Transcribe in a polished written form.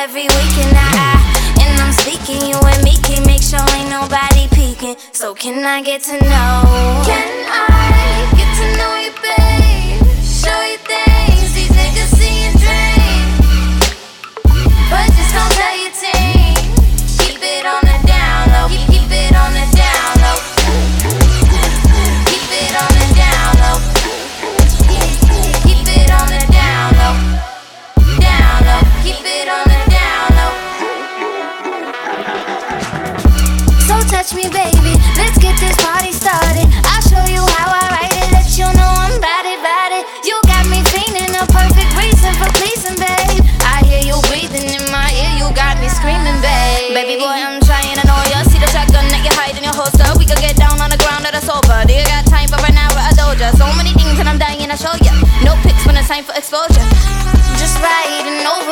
every weekend. And I'm speaking, you and me can make sure ain't nobody peeking. So can I get to know? Can I get to know you, babe? Show you things these niggas see and dream, but just don't tell your team. Keep it on the down low. Keep it on the down low. Keep it on the down low. Keep it on the down low. Down low. Keep it on the down low. So touch me, baby. Let's get this party started. I'll show you how I write it. Let you know I'm about it, about it. You got me feeling a perfect reason for pleasing, babe. I hear you breathing in my ear. You got me screaming, babe. Baby boy, I'm trying to know ya. See the shotgun that you hide in your holster. We could get down on the ground at a sofa. Do you got time for an hour at a doja? So many things and I'm dying to show ya. No pics when it's time for exposure. Just riding over.